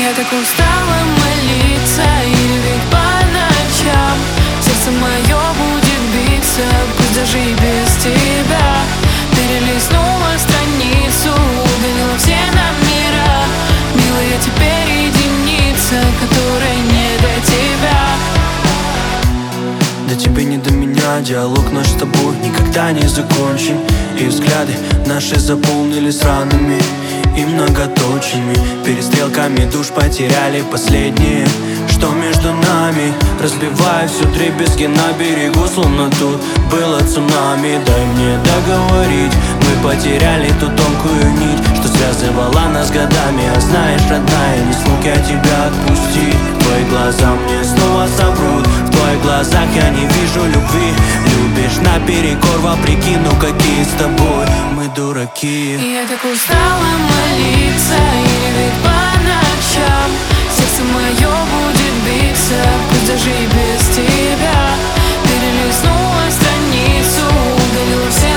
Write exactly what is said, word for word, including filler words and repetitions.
Я так устала молиться и ведь по ночам сердце мое будет биться, пусть даже и без тебя. Перелистнула страницу, удалила все номера. Милая, теперь единица, которая не до тебя. Да тебе не до меня, диалог наш с тобой никогда не закончен. И взгляды наши заполнились ранами и многоточиями. Перестрелками душ потеряли последние, что между нами. Разбивая все дребезги на берегу, словно тут было цунами. Дай мне договорить, мы потеряли ту тонкую нить, что связывала нас годами. А знаешь, родная, не смог я тебя отпустить. Твои глаза мне снова соврут, в твоих глазах я не вижу любви. Любишь наперекор, вопреки, ну какие с тобой мы дураки. Я так устала молиться и ведь по ночам сердце мое будет биться, пусть даже и без тебя. Перелистнула страницу, удалила все